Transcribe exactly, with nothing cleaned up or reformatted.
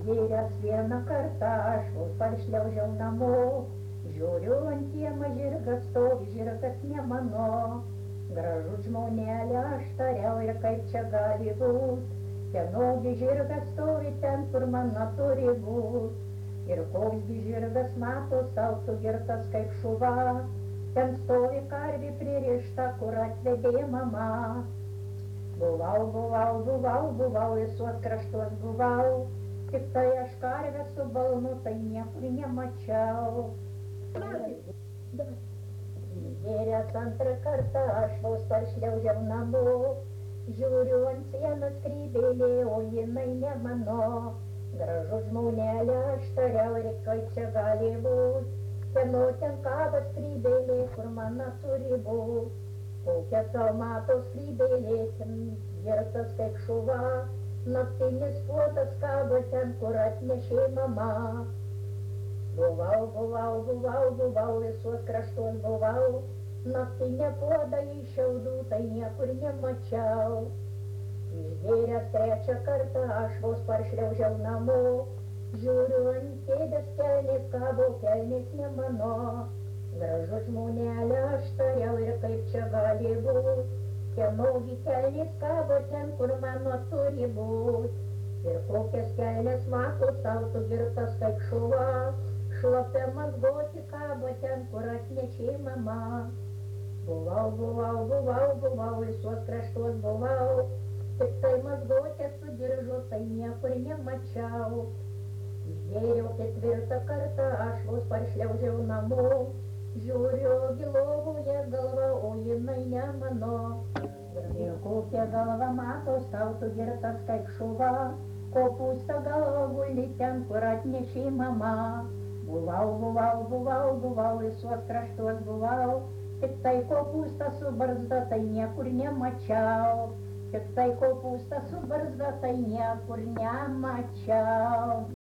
Išgėręs vieną kartą aš vos paršliaužiau namo, žiūriu ant kiemą žirgas stovi, žirgas ne mano. Gražus žmonelė, aš tariau, ir kaip čia gali būt, kienogi žirgas stovi ten, kur mano turi būt. Ir koksgi žirgas mato sau sugirtas kaip šuva, ten stovi karvė pririšta, kur atvedė mama. Buvau, buvau, buvau, buvau, visuos kraštuos buvau, tik tai aš karvę su balnu, tai niekur nemačiau. Išgėręs antrą kartą aš vos paršliaužiau namo, žiūriu ant sienos skrybėlė, o jinai ne mano. Gražus žmonelė, aš tariau, ir kaip čia gali būt, kieno ten kaba skrybėlė, kur mano turi būt. Kokia tau mato skrybėlė, ten girtas kaip šuva, naktinis puodas kabo ten, kur atnešė mama. Buvau, buvau, buvau, buvau, visuos kraštuos buvau, naktinę puodą iš šiaudų, tai niekur nemačiau. Išgėręs trečią kartą aš vos paršliaužiau namo, žiūriu ant kėdės kelnės kabo, kelnės ne mano. Gražus žmonelė, aš tariau, ir kaip čia gali būt, kienogi kelnės kabo ten, kur mano turi būt. Ir kokias kelnes mato sau sugirtas kaip šuva, šlapia mazgoti kabo ten, kur atnešė mama. Buvau, buvau, buvau, buvau, visuos kraštuos buvau, tik tai mazgotė su diržu, tai niekur nemačiau. Išgėriau ketvirtą kartą, aš vos paršliaužiau namo, žiūriu gilovoje galva, o jinai ne mano. Ir kokia galva mato sau sugirtas kaip šuva, kopūsto galva guli ten, kur atnešė mama. Buvau, buvau, buvau, buvau, visuos kraštuos buvau, tik tai kopūstą su barzda, tai niekur nemačiau. Tik tai kopūstą su barzda, tai niekur nemačiau.